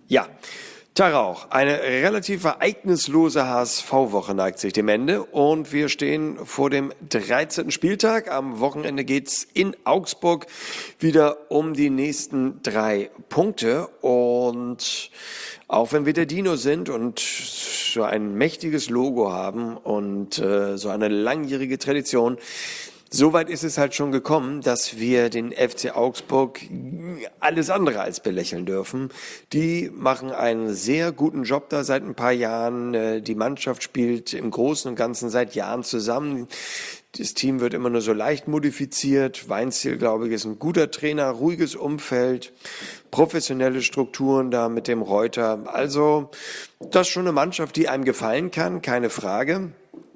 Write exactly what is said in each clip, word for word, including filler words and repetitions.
Ja, Tag auch. Eine relativ ereignislose H S V-Woche neigt sich dem Ende und wir stehen vor dem dreizehnten Spieltag. Am Wochenende geht's in Augsburg wieder um die nächsten drei Punkte und auch wenn wir der Dino sind und so ein mächtiges Logo haben und äh, so eine langjährige Tradition, soweit ist es halt schon gekommen, dass wir den F C Augsburg alles andere als belächeln dürfen. Die machen einen sehr guten Job da seit ein paar Jahren. Die Mannschaft spielt im Großen und Ganzen seit Jahren zusammen. Das Team wird immer nur so leicht modifiziert. Weinziel, glaube ich, ist ein guter Trainer, ruhiges Umfeld, professionelle Strukturen da mit dem Reuter. Also das ist schon eine Mannschaft, die einem gefallen kann, keine Frage.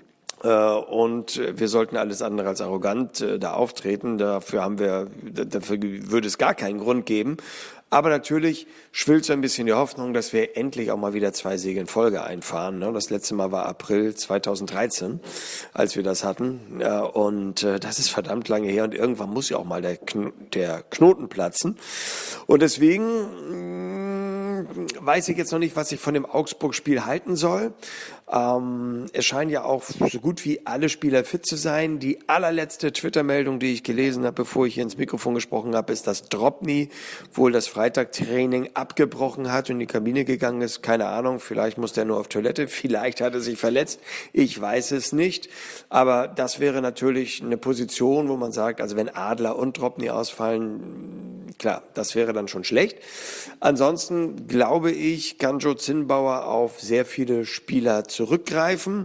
Und wir sollten alles andere als arrogant da auftreten. Dafür haben wir, dafür würde es gar keinen Grund geben. Aber natürlich schwillt so ein bisschen die Hoffnung, dass wir endlich auch mal wieder zwei Siege in Folge einfahren. Das letzte Mal war April zweitausenddreizehn, als wir das hatten. Und das ist verdammt lange her. Und irgendwann muss ja auch mal der, Kn- der Knoten platzen. Und deswegen weiß ich jetzt noch nicht, was ich von dem Augsburg-Spiel halten soll. Ähm, es scheinen ja auch so gut wie alle Spieler fit zu sein. Die allerletzte Twitter-Meldung, die ich gelesen habe, bevor ich hier ins Mikrofon gesprochen habe, ist, dass Drobny wohl das Freitagtraining abgebrochen hat und in die Kabine gegangen ist. Keine Ahnung, vielleicht musste er nur auf Toilette, vielleicht hat er sich verletzt. Ich weiß es nicht. Aber das wäre natürlich eine Position, wo man sagt, also wenn Adler und Drobny ausfallen, klar, das wäre dann schon schlecht. Ansonsten glaube ich, kann Joe Zinnbauer auf sehr viele Spieler zurückgreifen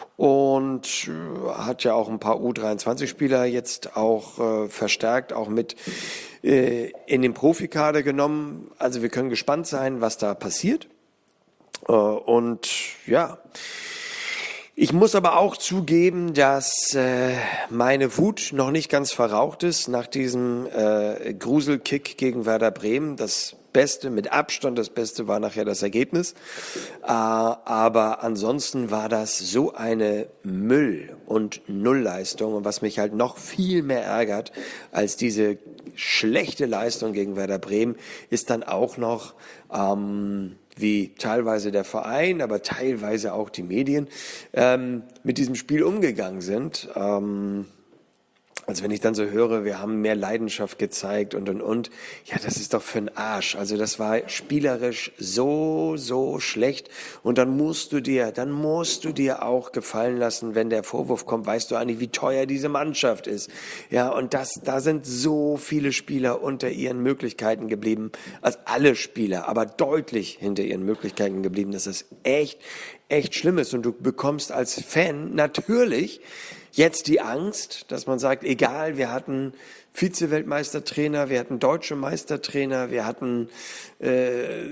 und hat ja auch ein paar U dreiundzwanzig Spieler jetzt auch äh, verstärkt, auch mit äh, in den Profikader genommen. Also wir können gespannt sein, was da passiert. Äh, und ja, ich muss aber auch zugeben, dass äh, meine Wut noch nicht ganz verraucht ist nach diesem äh, Gruselkick gegen Werder Bremen. Das Beste, mit Abstand das Beste war nachher das Ergebnis. Äh, aber ansonsten war das so eine Müll- und Nullleistung. Und was mich halt noch viel mehr ärgert als diese schlechte Leistung gegen Werder Bremen, ist dann auch noch ähm, wie teilweise der Verein, aber teilweise auch die Medien ähm, mit diesem Spiel umgegangen sind. Ähm, also wenn ich dann so höre, wir haben mehr Leidenschaft gezeigt und, und, und, ja, das ist doch für den Arsch. Also das war spielerisch so, so schlecht. Und dann musst du dir, dann musst du dir auch gefallen lassen, wenn der Vorwurf kommt, weißt du eigentlich, wie teuer diese Mannschaft ist. Ja, und das, da sind so viele Spieler unter ihren Möglichkeiten geblieben, also alle Spieler, aber deutlich hinter ihren Möglichkeiten geblieben. Das ist echt, echt schlimm ist. Und du bekommst als Fan natürlich jetzt die Angst, dass man sagt, egal, wir hatten Vize-Weltmeistertrainer, wir hatten deutsche Meistertrainer, wir hatten äh,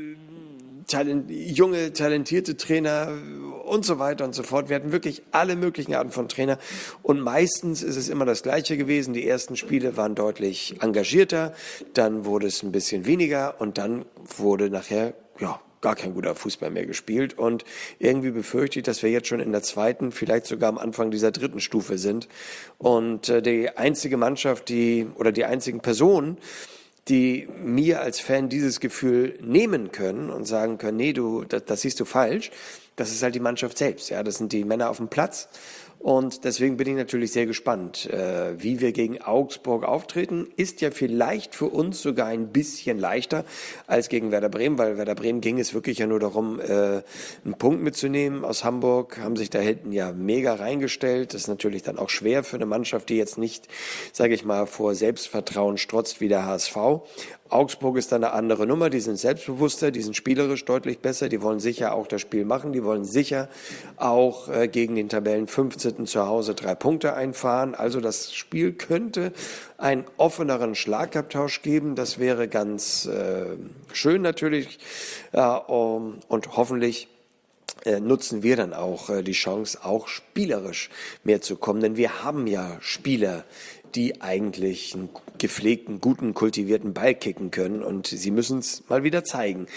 talent, junge, talentierte Trainer und so weiter und so fort. Wir hatten wirklich alle möglichen Arten von Trainer und meistens ist es immer das Gleiche gewesen. Die ersten Spiele waren deutlich engagierter, dann wurde es ein bisschen weniger und dann wurde nachher, ja, gar kein guter Fußball mehr gespielt und irgendwie befürchte ich, dass wir jetzt schon in der zweiten, vielleicht sogar am Anfang dieser dritten Stufe sind und äh, die einzige Mannschaft, die oder die einzigen Personen, die mir als Fan dieses Gefühl nehmen können und sagen können, nee, du, das, das siehst du falsch, das ist halt die Mannschaft selbst, ja, das sind die Männer auf dem Platz. Und deswegen bin ich natürlich sehr gespannt, äh, wie wir gegen Augsburg auftreten. Ist ja vielleicht für uns sogar ein bisschen leichter als gegen Werder Bremen, weil Werder Bremen ging es wirklich ja nur darum, äh, einen Punkt mitzunehmen aus Hamburg, haben sich da hinten ja mega reingestellt. Das ist natürlich dann auch schwer für eine Mannschaft, die jetzt nicht, sage ich mal, vor Selbstvertrauen strotzt wie der H S V. Augsburg ist dann eine andere Nummer, die sind selbstbewusster, die sind spielerisch deutlich besser, die wollen sicher auch das Spiel machen, die wollen sicher auch äh, gegen den Tabellen fünfzehnten zu Hause drei Punkte einfahren. Also das Spiel könnte einen offeneren Schlagabtausch geben, das wäre ganz äh, schön natürlich äh, um, und hoffentlich Äh, nutzen wir dann auch äh, die Chance, auch spielerisch mehr zu kommen. Denn wir haben ja Spieler, die eigentlich einen gepflegten, guten, kultivierten Ball kicken können und sie müssen es mal wieder zeigen.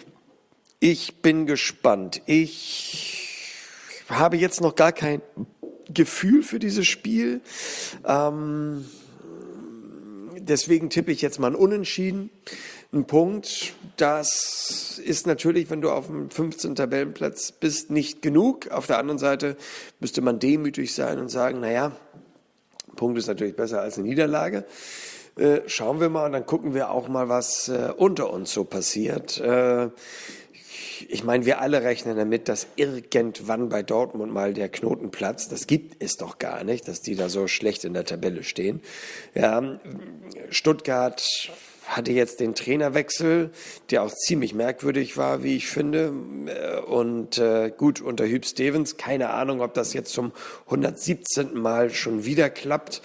Ich bin gespannt. Ich habe jetzt noch gar kein Gefühl für dieses Spiel. Ähm, deswegen tippe ich jetzt mal ein Unentschieden. ein Punkt. Das ist natürlich, wenn du auf dem fünfzehnten Tabellenplatz bist, nicht genug. Auf der anderen Seite müsste man demütig sein und sagen, naja, ein Punkt ist natürlich besser als eine Niederlage. Äh, schauen wir mal und dann gucken wir auch mal, was äh, unter uns so passiert. Äh, Ich meine, wir alle rechnen damit, dass irgendwann bei Dortmund mal der Knoten platzt. Das gibt es doch gar nicht, dass die da so schlecht in der Tabelle stehen. Ja, Stuttgart hatte jetzt den Trainerwechsel, der auch ziemlich merkwürdig war, wie ich finde. Und äh, gut, unter Hüb Stevens, keine Ahnung, ob das jetzt zum hundertsiebzehnten Mal schon wieder klappt.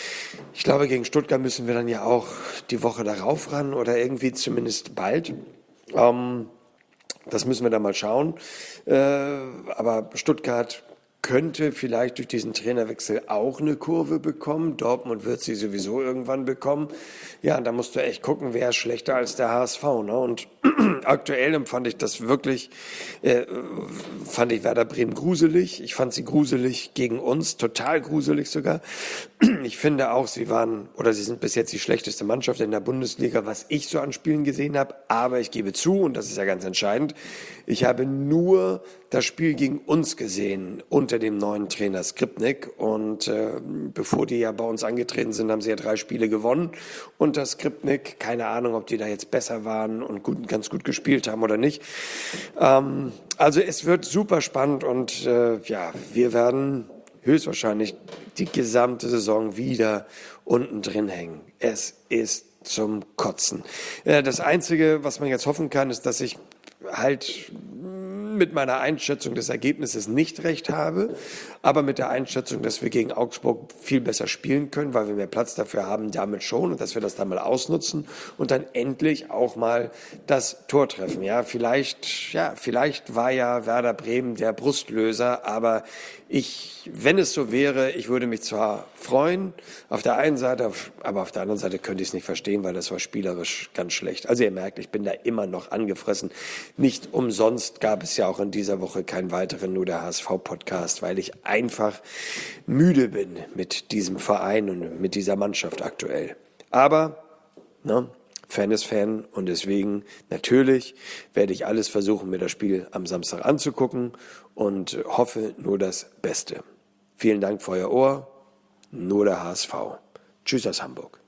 Ich glaube, gegen Stuttgart müssen wir dann ja auch die Woche darauf ran oder irgendwie zumindest bald. Ähm, Das müssen wir dann mal schauen. Äh, aber Stuttgart könnte vielleicht durch diesen Trainerwechsel auch eine Kurve bekommen. Dortmund wird sie sowieso irgendwann bekommen. Ja, da musst du echt gucken, wer ist schlechter als der H S V. Ne? Und aktuell empfand ich das wirklich, äh, fand ich Werder Bremen gruselig. Ich fand sie gruselig gegen uns, total gruselig sogar. Ich finde auch, sie waren, oder sie sind bis jetzt die schlechteste Mannschaft in der Bundesliga, was ich so an Spielen gesehen habe. Aber ich gebe zu, und das ist ja ganz entscheidend, ich habe nur das Spiel gegen uns gesehen unter dem neuen Trainer Skripnik. Und äh, bevor die ja bei uns angetreten sind, haben sie ja drei Spiele gewonnen unter Skripnik. Keine Ahnung, ob die da jetzt besser waren und gut, ganz gut gespielt haben oder nicht. Ähm, also es wird super spannend und äh, ja, wir werden höchstwahrscheinlich die gesamte Saison wieder unten drin hängen. Es ist zum Kotzen. Äh, das Einzige, was man jetzt hoffen kann, ist, dass ich halt mit meiner Einschätzung des Ergebnisses nicht recht habe, aber mit der Einschätzung, dass wir gegen Augsburg viel besser spielen können, weil wir mehr Platz dafür haben, damit schon, und dass wir das dann mal ausnutzen und dann endlich auch mal das Tor treffen. Ja, vielleicht, ja, vielleicht war ja Werder Bremen der Brustlöser, aber ich, wenn es so wäre, ich würde mich zwar freuen, auf der einen Seite, aber auf der anderen Seite könnte ich es nicht verstehen, weil das war spielerisch ganz schlecht. Also ihr merkt, ich bin da immer noch angefressen. Nicht umsonst gab es ja auch in dieser Woche keinen weiteren Nur der H S V-Podcast, weil ich einfach müde bin mit diesem Verein und mit dieser Mannschaft aktuell. Aber, ne, Fan ist Fan und deswegen natürlich werde ich alles versuchen, mir das Spiel am Samstag anzugucken und hoffe nur das Beste. Vielen Dank für euer Ohr. Nur der H S V. Tschüss aus Hamburg.